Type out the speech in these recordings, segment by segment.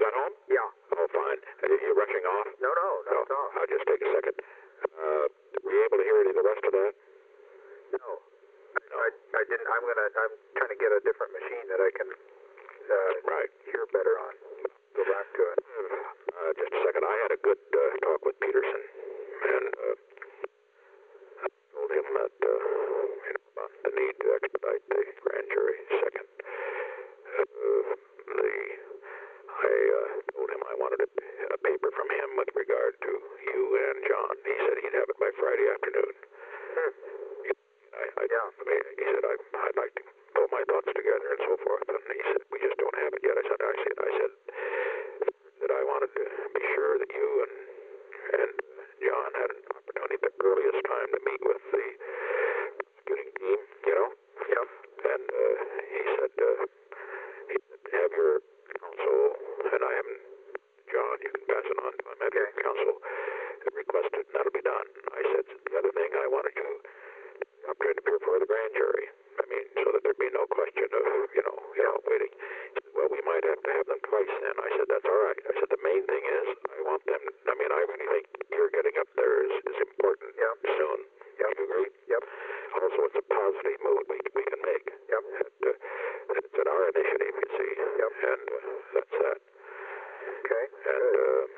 got home? Yeah. Oh, fine. You rushing off? No, not at all. I'll just take a second. Were you able to hear any of the rest of that? No. I didn't. I'm trying to get a different machine that I can hear better on. Go back to it. Just a second. I had a good talk with Peterson, and I told him that about the need to expedite the grand jury. Second, I told him I wanted a paper from him with regard to you and John. He said he'd have it by Friday afternoon. He said I'd like to pull my thoughts together and so forth, and he said we just don't have it yet. I said that I wanted to be sure that you and John had an opportunity at the earliest time to meet with the prosecuting team, you know? Yep. And he said have your counsel, and I haven't, John, you can pass it on to him, have your counsel requested, and that'll be done. I said the other thing I wanted you I'm trying to appear before the grand jury. I mean, so that there'd be no question of, waiting. He said, well, we might have to have them twice then. I said, that's all right. I said, the main thing is I want them, I really think your getting up there is important soon. Yep. You agree? Yep. Also, it's a positive move we can make. Yep. It's at our initiative, you see. Yep. And that's that. Okay. And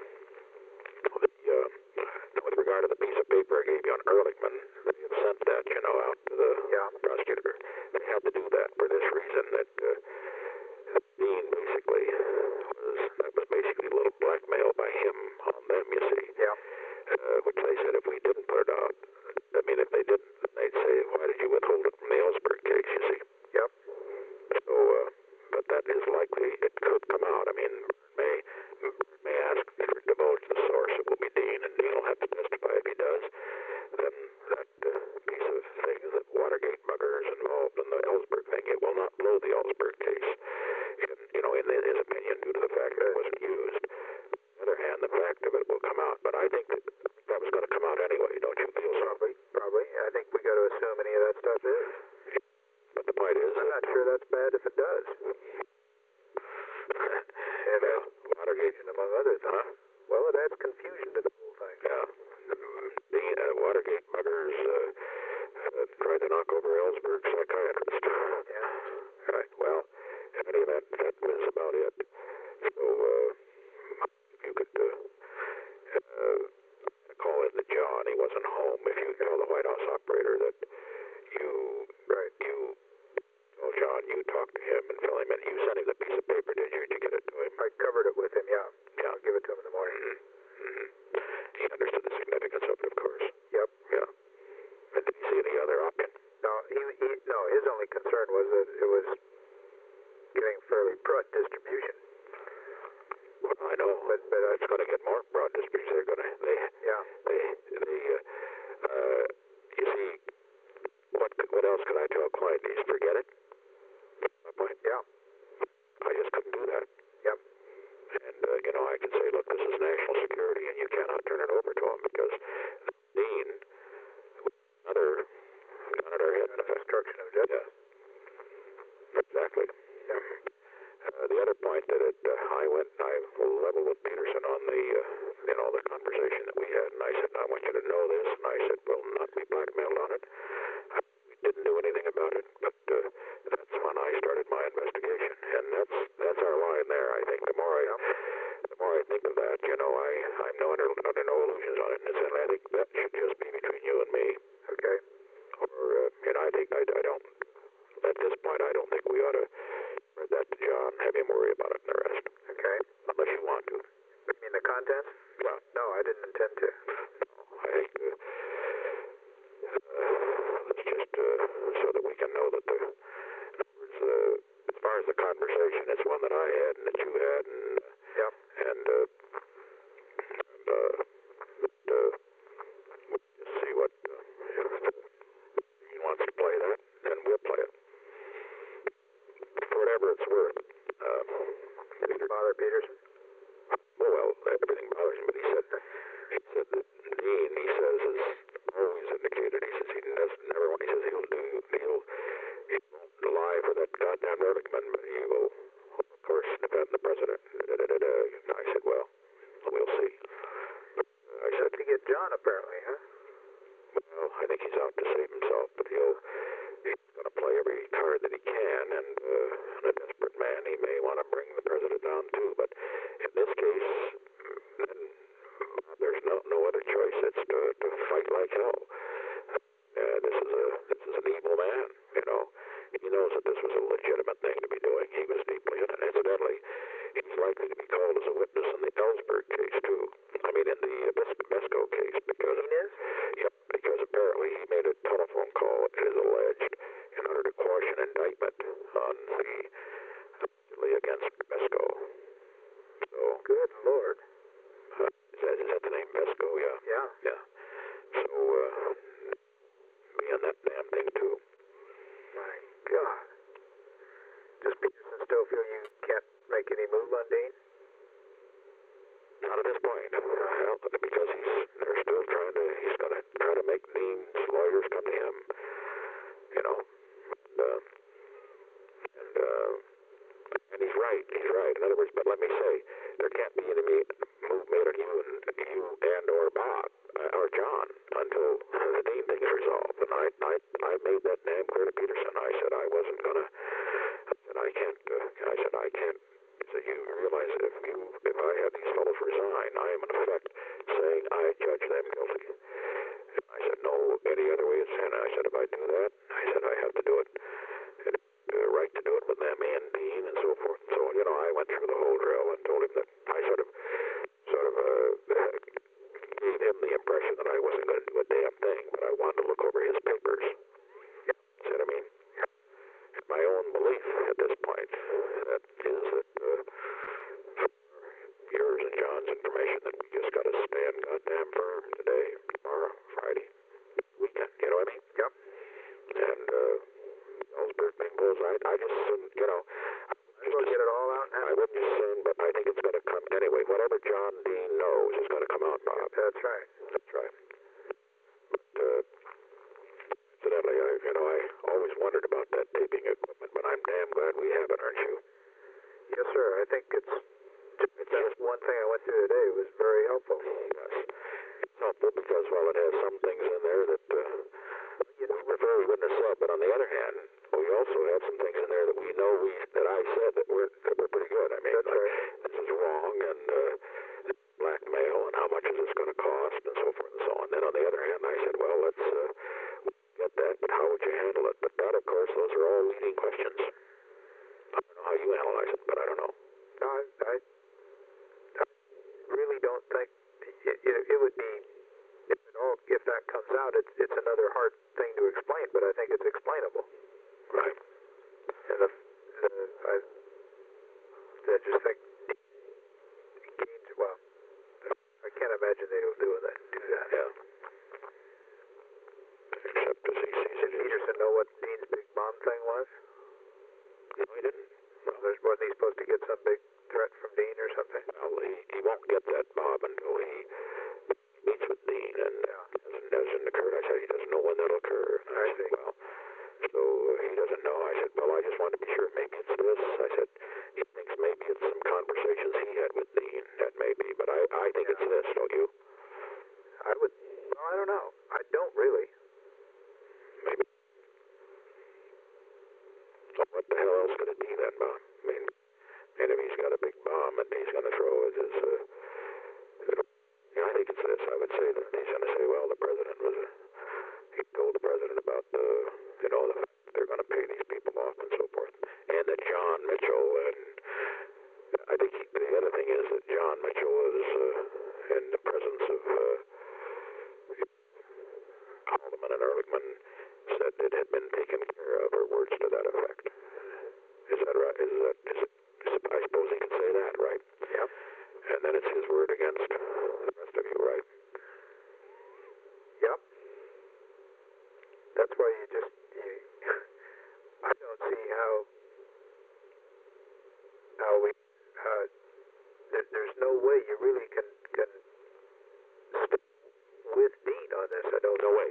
with regard to the piece of paper I gave you on Ehrlichman, they have sent that, out to the prosecutor. They had to do that for this reason, that Dean basically was basically a little blackmail by him on them, you see. Yeah. Which they said if we didn't put it out, if they didn't, they'd say, why did you withhold it from the Ellsberg case, you see? Yep. So, but that is likely, it could come out. May ask to divulge the source. It will be Dean, and Dean will have to testify. If he does, then that piece of things that Watergate buggers involved in the Ellsberg thing, it will not blow the Ellsberg case, in his opinion, due to the fact that it wasn't used. On the other hand, the fact of it will come out, but I think that was going to come out anyway, don't you feel so? Probably. I think we got to assume any of that stuff is. But the point is, I'm not sure that's bad if it does. And Watergate, among others, huh? Well, it adds confusion to the whole thing. Yeah. The Watergate buggers tried to knock over Ellsberg's psychiatrist. Yeah. Right. Well, in any event, that was about it. So, if you could call in to John, he wasn't home. If you tell the White House operator that you tell John you talked to him and fill him in. You sent him the piece of paper, did you, to get it to him? I covered it with him, yeah. Yeah. I'll give it to him in the morning. Mm-hmm. He understood the significance of it, of course. Yep. Yeah. And did he see any other option? No, no, his only concern was that it was getting fairly broad distribution. Well, I know, but it's going to get more broad distribution. They're going to, you see, what else could I tell Clyde? He's forget it? Yeah. I just couldn't do that. Yep. And, I can say, look, this is national security, and you cannot turn it over to him because Dean, another gun at our head. Obstruction of justice. Yeah. Exactly. Yeah. The other point that I leveled with Peterson on the conversation that we had, and I said, I want you to know this, and I said, we'll not be blackmailed on it. We didn't do anything about it, but that's when I started my investigation, and that's our line there. I think the more I think of that, I'm under no illusions on it, and I think that should just be between you and me. Okay. I think I don't. At this point, I don't think we ought to spread that to John, have him worry about it and the rest. Okay. Unless you want to. You mean the contents? Well, no, I didn't intend to. I think let's just so that we can know that as far as the conversation, it's one that I had and that you had, and we'll just see what if he wants to play that, then we'll play it. For whatever it's worth. Did it bother Peterson? Well, everything bothers him, but he said that Dean, he says, has always indicated, he says he never want, he says he won't lie for that goddamn Ehrlichman, but he will, of course, defend the president. apparently, huh? Well, I think he's out to save himself, but he's going to play every card that he can, and a desperate man, he may want to bring the president down too. But in this case, then there's no other choice. It's to fight like hell. This is an evil man. You know, he knows that this was a legitimate thing to be doing. He was deeply in it. Incidentally, he's likely to be called as a witness in the Ellsberg case too. I mean, in the Besco case, because because apparently he made a telephone call, it is alleged, in order to quash an indictment on the allegedly against Besco. So good Lord. Is that the name, Besco? Yeah. Yeah. Yeah. So be on that damn thing too. My God. Does Peterson still feel you can't make any move on Dean? Not at this point. Well, because they're still trying to, he's going to try to make Dean's lawyers come to him. You know. And he's right. He's right. In other words, but let me say, there can't be any move made on you and or Bob or John until the Dean thing is resolved. And I made that damn clear to Peterson. I said I wasn't gonna. I said I can't. He said, you realize that if I have these fellows resign, I am in effect saying I judge them guilty. And I said, no, any other way is sin. I said, if I do that, I said I have to do it. And right to do it with them and Dean and so forth. So, you know, I went through the whole drill and told him that I sort of gave him the impression that I wasn't going to do a damn thing, but I wanted to look over his papers. See what I mean? My own belief at this point that is that yours and John's information that we just got to stand goddamn firm today, tomorrow, Friday, weekend. You know what I mean? Yep. And Ellsberg thing goes, I just, you know, we'll get it all out now. I wouldn't assume, but I think it's going to come anyway. Whatever John Dean knows is going to come out, Bob. That's right. That's right. But incidentally, I always wondered about that taping equipment, but I'm damn glad we have it, aren't you? Yes, sir. I think it's just one thing I went through today was very helpful. Yes. It's helpful because, well, it has some things in there that we prefer we wouldn't have said, but on the other hand, we also have some things in there that we know that I said that were pretty good. I mean, that's like, right. This is wrong, and blackmail, and how much is this going to cost, and so forth and so on. Then on the other hand, I said, well, let's get that, but how would you handle it? But that, of course, those are all leading questions. I don't know how you analyze it, but I don't know. No, I really don't think it would be, if that comes out, it's another hard thing to explain, but I think it's explainable. Right. And I just think Dean's, well, I can't imagine they'll do that. Yeah. Except as he sees Did Peterson know what Dean's big bomb thing was? No, he didn't. Well, wasn't he supposed to get some big threat from Dean or something? Well, he won't get that, Bob, until he meets with Dean, and it hasn't occurred. I said he doesn't know when that'll occur. And I said, well, so he doesn't know. I said, well, I just wanted to be sure. Maybe it's this. I said, he thinks maybe it's some conversations he had with Dean. That may be, but I think it's this, don't you? Well, I don't know. I don't really. Maybe. So what the hell else could it be then, Bob? I mean, and if he's got a big bomb and he's going to throw it as I think it's this. I would say that he's going to say, well, the president he told the president about the fact that they're going to pay these people off and so forth. And that John Mitchell, and I think the other thing is that John Mitchell was in the presence of Haldeman and Ehrlichman, said it had been taken care of, or words to that effect. Is that right? I suppose he could say that, right? Yep. And then it's his word against the rest of you, right? Yep. That's why I don't see how we, there's no way you really can stick with Dean on this. I don't. No way.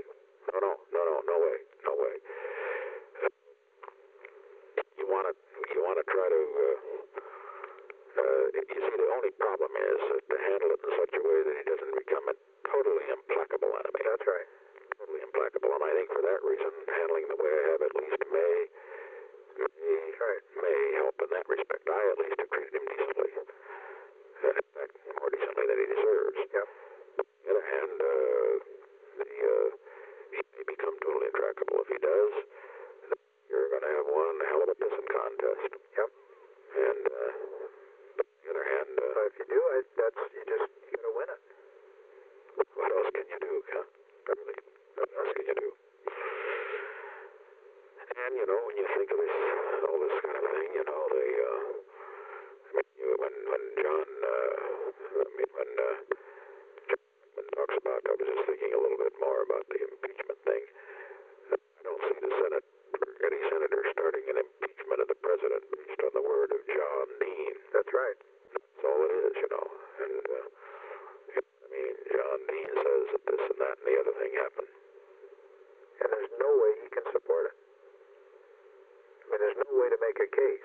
No way. You want to try to You see, the only problem is to handle it in such a way that he doesn't become a totally implacable enemy. That's right. Totally implacable, and I think for that reason, handling the way I have at least may help in that respect. I at least have treated him decently. In fact, more decently than he deserves. Yep. On the other hand, he may become totally intractable. If he does, you're going to have one hell of a pissing contest. Yep. And on the other hand, but if you do it, you got to win it. What else can you do, huh? Really, what else can you do? And when you think of all this kind of thing, when John talks about, I was just thinking a little bit more about the impeachment thing. I don't see the Senate or any senator starting an impeachment of the president based on the word of John Dean. That's right. That's all it is, And John Dean says that this and that and the other thing happened. And there's no way he can support it. There's no way to make a case.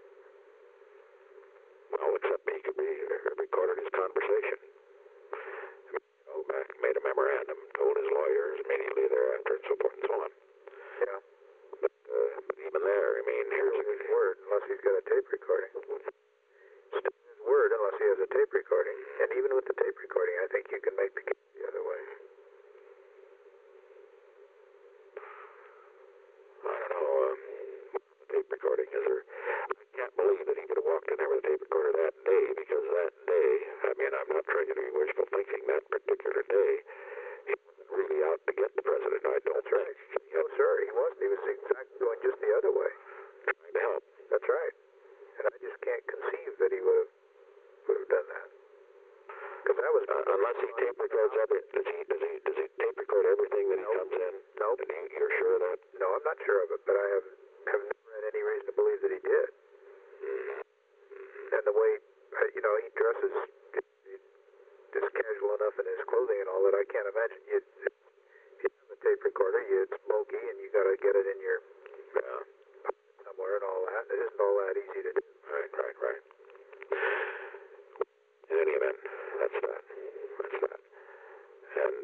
Well, except he could be recorded his conversation. Back, made a memorandum, told his lawyers immediately thereafter, and so forth and so on. Yeah. But even there, here's his word, unless he's got a tape recording. Still his word, unless he has a tape recording. And even with the tape recording, I think you can make the case the other way. I don't know. The tape recording is there. I can't believe that he could have walked in there with a tape recorder that day, because that day, I'm not trying to be wishful thinking, that particular day, he wasn't really out to get the president. I don't think. No, sir, he wasn't. He was exactly going just the other way. Trying to help. That's right. And I just can't conceive that he would have done that. Because that was unless he tape records everything. Does he tape record everything that he comes in? No. And you're sure of that? No, I'm not sure of it, but I have never had any reason to believe that he did. And the way, he dresses just casual enough in his clothing and all that, I can't imagine. If you have a tape recorder, it's bulky and you got to get it in your somewhere and all that. It isn't all that easy to do. Right. In any event, that's that. And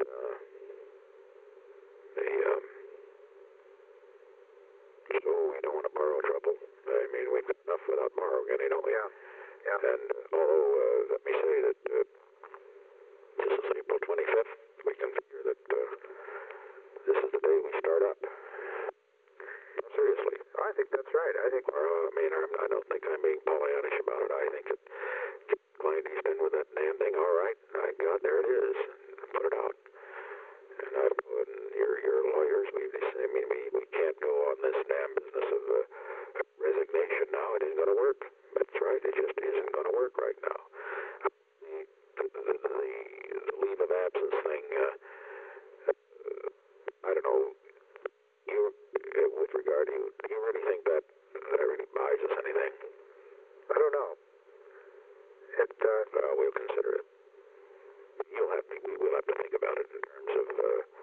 so we don't want to borrow trouble. We've got enough without borrowing any, don't we? Yeah. And although, let me say that this is April 25th, we can figure that this is the day we start up. Seriously. I think that's right. I don't think I'm being Pollyannish about it. I think that Client Easton with that damn thing, all right, God, there it is. Put it out. And your lawyers, we can't go on this damn business of resignation now. It isn't going to work. That's right. It just isn't going to work right now. The leave of absence thing, I don't know. With regard to you, do you really think that really buys us anything? I don't know. We'll consider it. We will have to think about it in terms of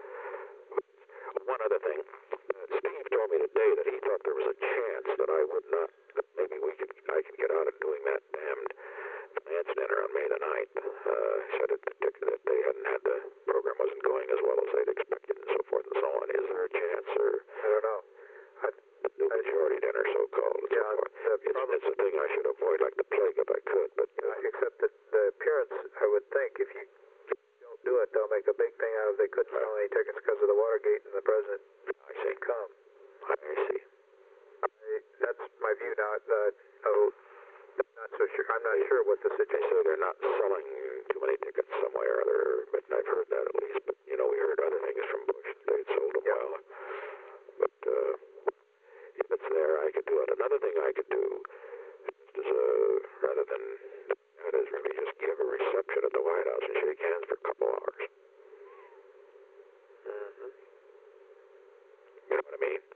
one other thing. Steve told me today that he thought there was a chance that I would not. That maybe I could get out of doing that damned finance dinner on May the 9th. He said that they hadn't had the program wasn't going as well as they'd expected, and so forth and so on. Is there a chance, or I don't know. The majority dinner, so-called. Yeah, it's a thing I should avoid like the plague if I could. But except that the appearance, I would think, if you don't do it, they'll make a big thing out of they couldn't sell any tickets because of the Watergate and the president. I see. Come. I see. That's my view now. Not so sure. I'm not sure what the situation. They say they're not selling too many tickets somewhere or other, but I've heard that at least. But we heard other things from Bush that they'd sold a while. But if it's there, I could do it. Another thing I could do is rather than that is really just give a reception at the White House and shake hands for a couple hours. Mm-hmm. You know what I mean?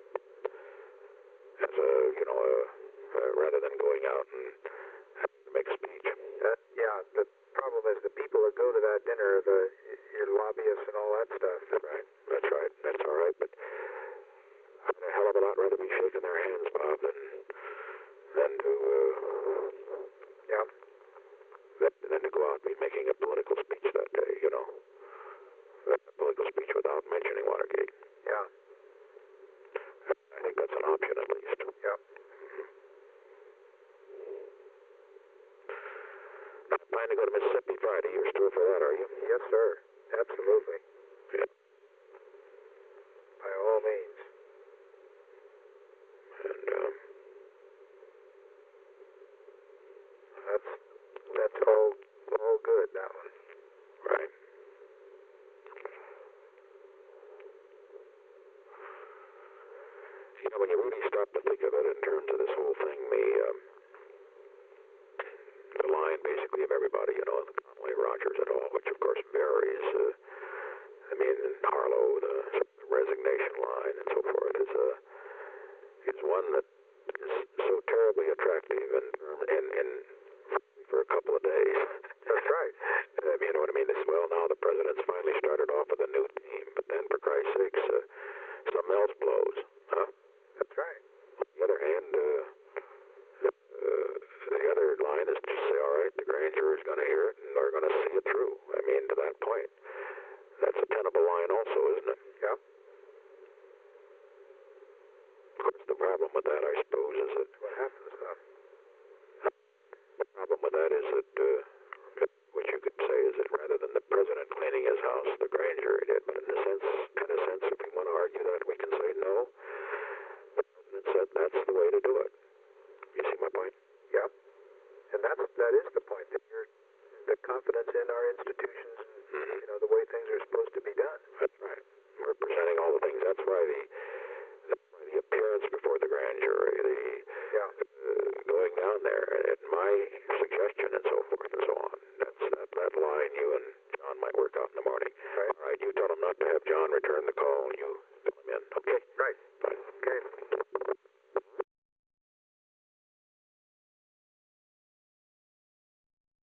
As rather than going out and having to make a speech. The problem is the people that go to that dinner, your lobbyists and all that stuff. That's right. That's all right. But I'd a hell of a lot rather be shaking their hands, Bob, than to. Yeah, flying to go to Mississippi Friday. You're still for that, are you? Yes, sir. Absolutely. Yeah. By all means. And, That's all good, that one. right. You know, when you really stop to think of it in terms of this whole thing, the line basically of everybody, you know, Connolly, Rogers and all, which of course varies. I mean, in Harlow, the resignation line and so forth is one that is so terribly attractive and for a couple of days. That's right. You know what I mean? It's, well, now the president's finally started off with a new team, but then, for Christ's sakes, something else blows, huh? That's right. On the other hand, the other line is to say, all right, the grand jury's going to hear it, and they're going to see it through. I mean, to that point. That's a tenable line also, isn't it? Yeah. Of course, the problem with that, I suppose, is that... What happens, huh? The problem with that is that, what you could say is that rather than the president cleaning his house, the grand jury did. But in a sense, if we want to argue that, we can say no. The president said that's the way to do it. You see my point? Yeah. And that is the point. That the confidence in our institutions and, you know, the way things are supposed to be done. That's right. We're presenting all the things. That's why the appearance before the grand jury, going down there, and my suggestion and so forth and so on. That's that line you and John might work out in the morning. Right. All right, you tell him not to have John return the call. You fill him in. Okay? Right. Bye.